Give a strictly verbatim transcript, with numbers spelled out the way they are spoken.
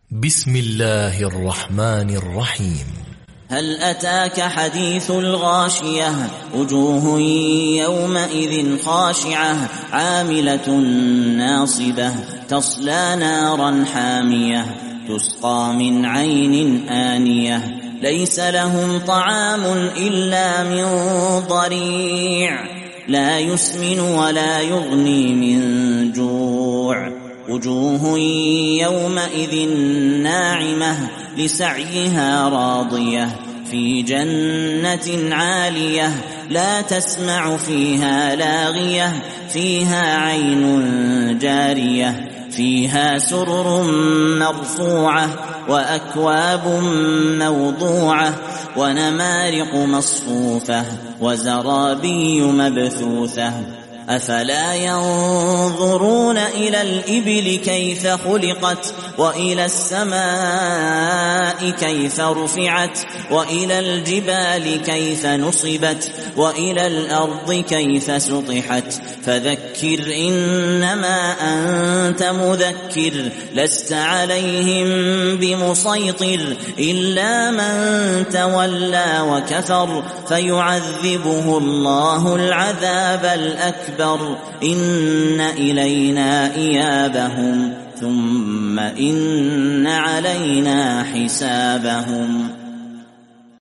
بسم الله الرحمن الرحيم. هل أتاك حديث الغاشية وجوه يومئذ خاشعة عاملة ناصبة تصلى نارا حامية تسقى من عين آنية ليس لهم طعام إلا من ضريع لا يسمن ولا يغني من جوع وجوه يومئذ ناعمة لسعيها راضية في جنة عالية لا تسمع فيها لاغية فيها عين جارية فيها سرر مرفوعة وأكواب موضوعة ونمارق مصفوفة وزرابي مبثوثة أفلا ينظرون إلى الإبل كيف خلقت وإلى السماء كيف رفعت وإلى الجبال كيف نصبت وإلى الأرض كيف سطحت فذكر إنما أنت مذكر لست عليهم بمسيطر إلا من تولى وكفر فيعذبه الله العذاب الأكبر إن إلينا إيابهم ثم إن علينا حسابهم.